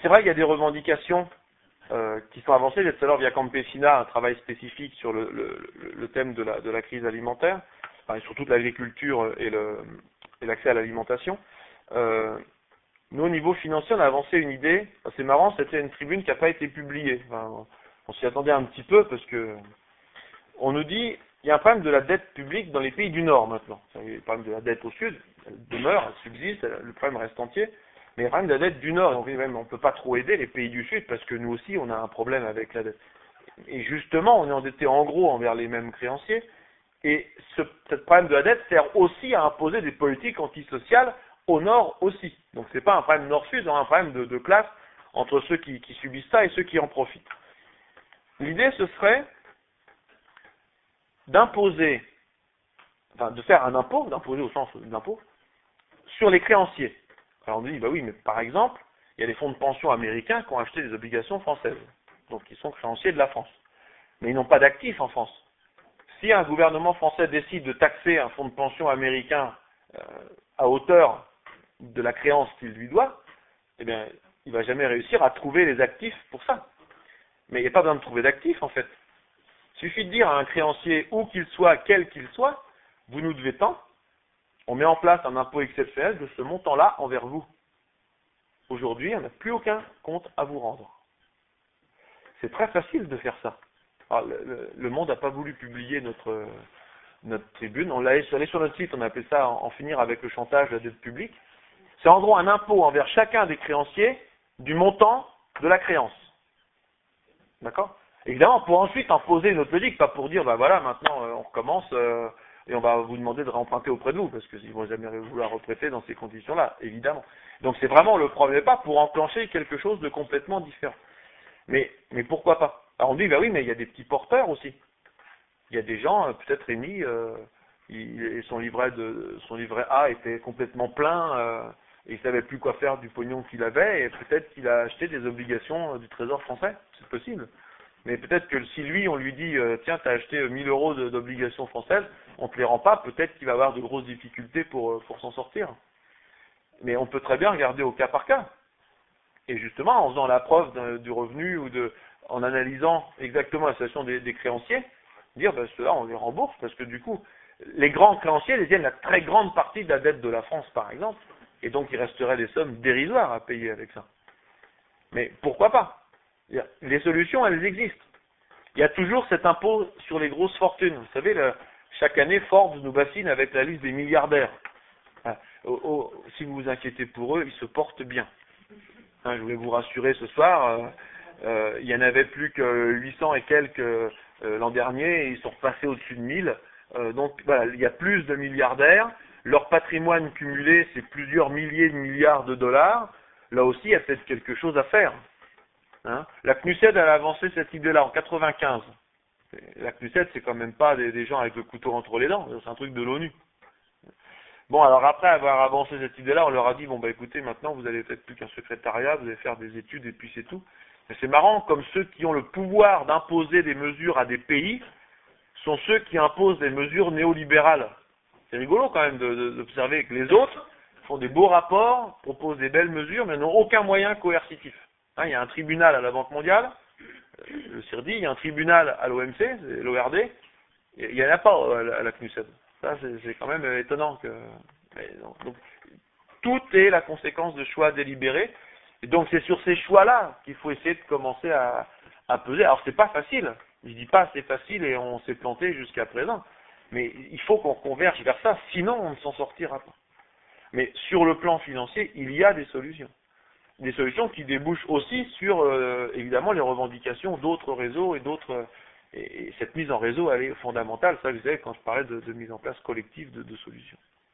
c'est vrai qu'il y a des revendications qui sont avancées. Tout à l'heure, via Campesina, un travail spécifique sur le thème de la crise alimentaire, enfin, et surtout de l'agriculture et l'accès à l'alimentation. Nous, au niveau financier, on a avancé une idée. C'est marrant, c'était une tribune qui n'a pas été publiée. Enfin, on s'y attendait un petit peu parce que on nous dit il y a un problème de la dette publique dans les pays du Nord maintenant. Il y a le problème de la dette au Sud, elle demeure, elle subsiste, le problème reste entier. Mais il y a le problème de la dette du Nord. Donc même, on ne peut pas trop aider les pays du Sud parce que nous aussi, on a un problème avec la dette. Et justement, on est endetté en gros envers les mêmes créanciers. Et ce problème de la dette sert aussi à imposer des politiques antisociales au Nord aussi. Donc c'est pas un problème Nord-Sud, c'est un problème de classe entre ceux qui subissent ça et ceux qui en profitent. L'idée, ce serait d'imposer, enfin de faire un impôt, d'imposer au sens d'impôt, sur les créanciers. Alors on dit, bah oui, mais par exemple, il y a des fonds de pension américains qui ont acheté des obligations françaises, donc ils sont créanciers de la France. Mais ils n'ont pas d'actifs en France. Si un gouvernement français décide de taxer un fonds de pension américain à hauteur de la créance qu'il lui doit, eh bien, il ne va jamais réussir à trouver les actifs pour ça. Mais il n'y a pas besoin de trouver d'actifs, en fait. Il suffit de dire à un créancier, où qu'il soit, quel qu'il soit, vous nous devez tant, on met en place un impôt exceptionnel de ce montant-là envers vous. Aujourd'hui, on n'a plus aucun compte à vous rendre. C'est très facile de faire ça. Alors, le Monde n'a pas voulu publier notre tribune. On allé sur notre site, on a appelé ça en finir avec le chantage de la dette publique. C'est en gros un impôt envers chacun des créanciers du montant de la créance. D'accord? Évidemment, pour ensuite imposer une autre logique, pas pour dire, bah voilà, maintenant on recommence et on va vous demander de réemprunter auprès de nous, parce qu'ils vont jamais vouloir reprêter dans ces conditions-là, évidemment. Donc c'est vraiment le premier pas pour enclencher quelque chose de complètement différent. Mais pourquoi pas? Alors on dit, bah oui, mais il y a des petits porteurs aussi. Il y a des gens, peut-être Rémi, son livret A était complètement plein, et il savait plus quoi faire du pognon qu'il avait, et peut-être qu'il a acheté des obligations du Trésor français, c'est possible. Mais peut-être que si lui, on lui dit, tiens, tu as acheté 1000 euros d'obligations françaises, on ne te les rend pas, peut-être qu'il va avoir de grosses difficultés pour s'en sortir. Mais on peut très bien regarder au cas par cas. Et justement, en faisant la preuve du revenu ou en analysant exactement la situation des créanciers, dire, ben, ceux-là, on les rembourse, parce que du coup, les grands créanciers détiennent la très grande partie de la dette de la France, par exemple, et donc il resterait des sommes dérisoires à payer avec ça. Mais pourquoi pas? Les solutions, elles existent. Il y a toujours cet impôt sur les grosses fortunes. Vous savez, chaque année, Forbes nous bassine avec la liste des milliardaires. Si vous vous inquiétez pour eux, ils se portent bien. Je voulais vous rassurer ce soir, il n'y en avait plus que 800 et quelques l'an dernier, et ils sont repassés au-dessus de 1000. Donc voilà, il y a plus de milliardaires. Leur patrimoine cumulé, c'est plusieurs milliers de milliards de dollars. Là aussi, il y a peut-être quelque chose à faire. La CNUSED, elle a avancé cette idée-là en 95. La CNUSED, c'est quand même pas des gens avec le couteau entre les dents, c'est un truc de l'ONU. Bon, alors après avoir avancé cette idée-là, on leur a dit, bon bah écoutez, maintenant vous allez peut-être plus qu'un secrétariat, vous allez faire des études et puis c'est tout. Mais c'est marrant, comme ceux qui ont le pouvoir d'imposer des mesures à des pays sont ceux qui imposent des mesures néolibérales. C'est rigolo quand même d'observer que les autres font des beaux rapports, proposent des belles mesures, mais n'ont aucun moyen coercitif. Il y a un tribunal à la Banque mondiale, le CIRDI, il y a un tribunal à l'OMC, l'ORD, il n'y en a pas à la CNUSED. Ça, c'est quand même étonnant. Donc, tout est la conséquence de choix délibérés. Et donc, c'est sur ces choix-là qu'il faut essayer de commencer à peser. Alors, c'est pas facile. Je dis pas c'est facile et on s'est planté jusqu'à présent. Mais il faut qu'on converge vers ça, sinon on ne s'en sortira pas. Mais sur le plan financier, il y a des solutions. Des solutions qui débouchent aussi sur, évidemment, les revendications d'autres réseaux et d'autres... Et cette mise en réseau, elle est fondamentale. Ça, vous savez, quand je parlais de mise en place collective de solutions.